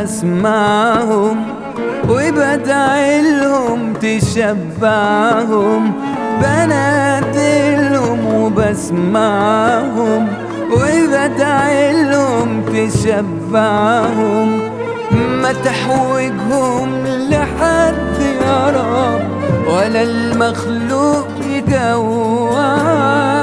وبسمعهم وبدعيلهم تشبعهم، بنادلهم وبسمعهم وبدعيلهم تشبعهم. ما تحوجهم لحد يا رب ولا المخلوق يجوعهم.